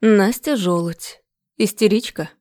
Настя Желудь. Истеричка.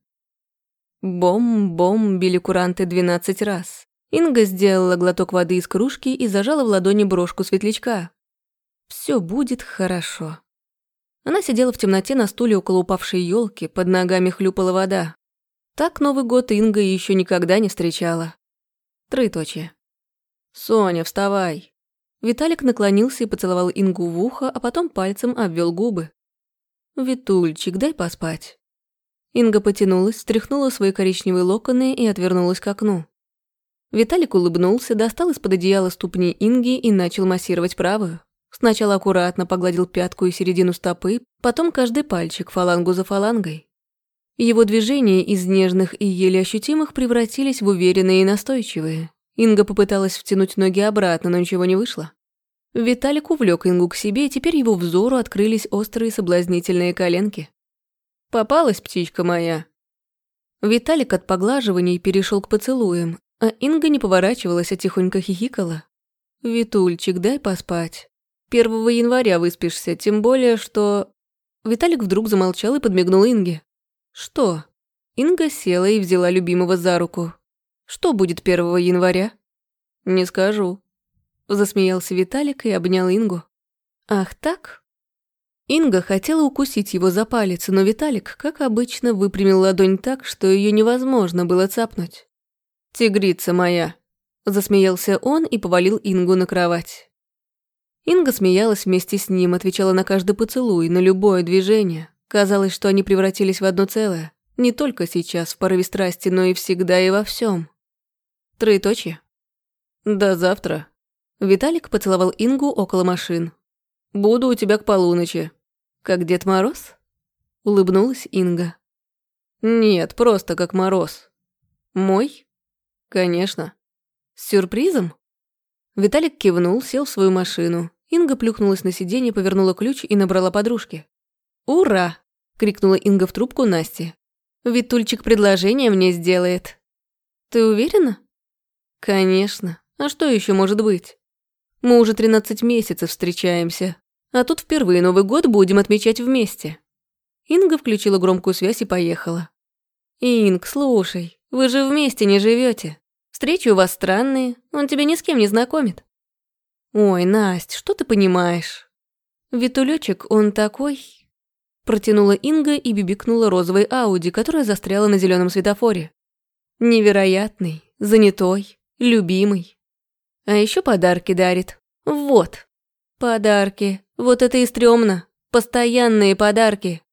Бом-бом били куранты 12 раз. Инга сделала глоток воды из кружки и зажала в ладони брошку светлячка. Все будет хорошо. Она сидела в темноте на стуле около упавшей елки, под ногами хлюпала вода. Так Новый год Инга еще никогда не встречала. Троеточие. «Соня, вставай!» Виталик наклонился и поцеловал Ингу в ухо, а потом пальцем обвел губы. «Витульчик, дай поспать». Инга потянулась, стряхнула свои коричневые локоны и отвернулась к окну. Виталик улыбнулся, достал из-под одеяла ступни Инги и начал массировать правую. Сначала аккуратно погладил пятку и середину стопы, потом каждый пальчик, фалангу за фалангой. Его движения из нежных и еле ощутимых превратились в уверенные и настойчивые. Инга попыталась втянуть ноги обратно, но ничего не вышло. Виталик увлек Ингу к себе, и теперь его взору открылись острые соблазнительные коленки. «Попалась, птичка моя!» Виталик от поглаживаний перешел к поцелуям, а Инга не поворачивалась, а тихонько хихикала. «Витульчик, дай поспать. 1 января выспишься, тем более, что...» Виталик вдруг замолчал и подмигнул Инге. «Что?» Инга села и взяла любимого за руку. «Что будет 1 января?» «Не скажу». Засмеялся Виталик и обнял Ингу. «Ах так?» Инга хотела укусить его за палец, но Виталик, как обычно, выпрямил ладонь так, что ее невозможно было цапнуть. «Тигрица моя!» Засмеялся он и повалил Ингу на кровать. Инга смеялась вместе с ним, отвечала на каждый поцелуй, на любое движение. Казалось, что они превратились в одно целое. Не только сейчас, в порыве страсти, но и всегда и во всем. Троеточие. «До завтра». Виталик поцеловал Ингу около машин. «Буду у тебя к полуночи». «Как Дед Мороз?» Улыбнулась Инга. «Нет, просто как Мороз». «Мой?» «Конечно». «С сюрпризом?» Виталик кивнул, сел в свою машину. Инга плюхнулась на сиденье, повернула ключ и набрала подружки. «Ура!» — крикнула Инга в трубку Насте. «Витульчик предложение мне сделает». «Ты уверена?» «Конечно. А что еще может быть? Мы уже 13 месяцев встречаемся, а тут впервые Новый год будем отмечать вместе». Инга включила громкую связь и поехала. «Инг, слушай, вы же вместе не живете. Встречи у вас странные, он тебя ни с кем не знакомит». «Ой, Насть, что ты понимаешь? Витулёчек, он такой...» Протянула Инга и бибикнула розовой Ауди, которая застряла на зеленом светофоре. «Невероятный, занятой, любимый. А еще подарки дарит. Вот. Подарки. Вот это и стрёмно. Постоянные подарки.